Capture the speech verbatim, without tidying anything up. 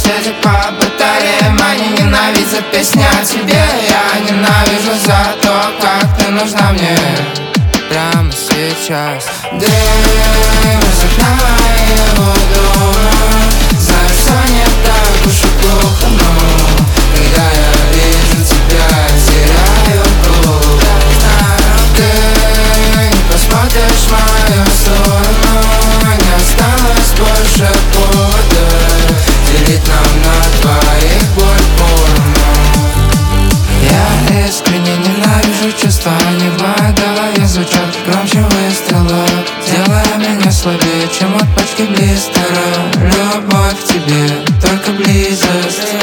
соседи по батареям, они ненавидят песни о тебе. Я ненавижу за то, как ты нужна мне прямо сейчас. Дым из окна моего дома, знаю, что не так уж и плохо, но когда я вижу тебя, теряю голову. Ты не посмотришь в мою сторону, не осталось больше повода делить нам на двоих боль поровну. Я искренне ненавижу чувства, они в моей голове звучат громче выстрела, делая меня слабее, чем от пачки блистера. Любовь к тебе, только близость.